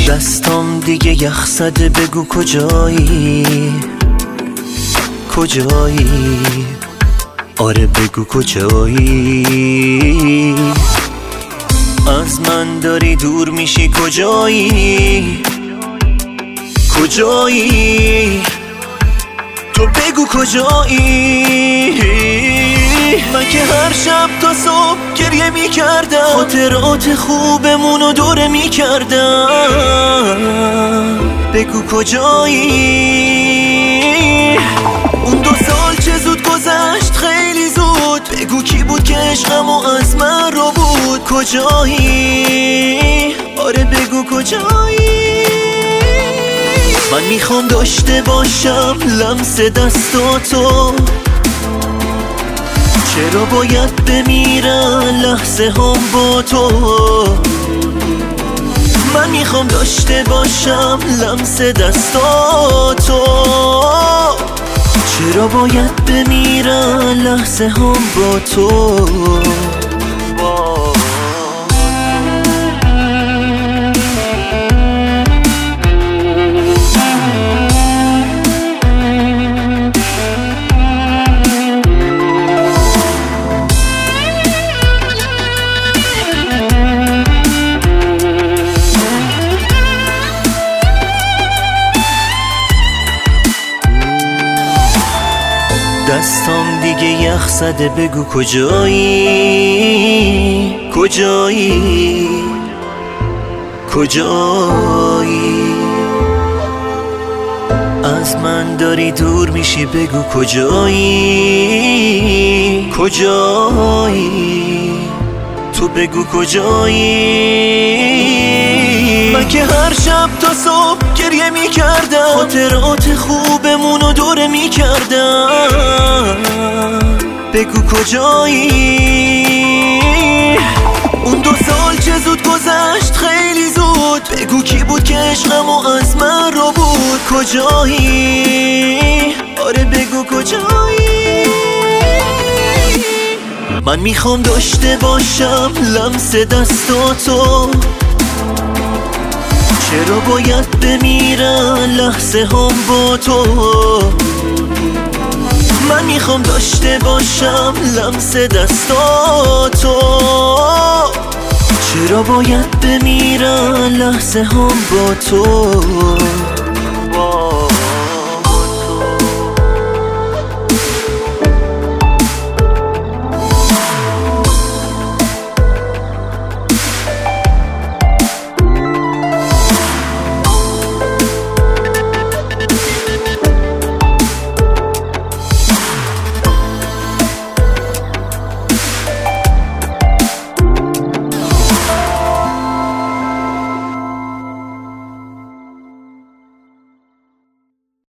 دستام دیگه یخ زده، بگو کجایی؟ کجایی؟ آره بگو کجایی؟ از من داری دور میشی، کجایی؟ کجایی؟ تو بگو کجایی؟ من که هر شب تا صبح گریه میکردم، خاطرات خوبمونو دوره میکردم. بگو کجایی؟ اون 2 سال چه زود گذشت، خیلی زود. بگو کی بود که عشقمو از من رو بود؟ کجایی؟ آره بگو کجایی؟ من میخوام داشته باشم لمس دستاتو، چرا باید بمیرن لحظه هم با تو؟ من میخوام داشته باشم لمس دستاتو، چرا باید بمیرن لحظه هم با تو؟ دستام دیگه یخ زده، بگو کجایی؟ کجایی؟ کجایی؟ از من داری دور میشی، بگو کجایی؟ کجایی؟ تو بگو کجایی؟ من که هر شب تا صبح گریه میکردم، خاطرات خوبمونو دوره میکردم. بگو کجایی؟ اون 2 سال چه زود گذشت، خیلی زود. بگو کی بود که عشقمو از من رو بود؟ کجایی؟ آره بگو کجایی؟ من میخوام داشته باشم لمس دستاتو، چرا باید بمیرن لحظه هم با تو؟ من میخوام داشته باشم لمس دستاتو، چرا باید بمیرن لحظه هم با تو؟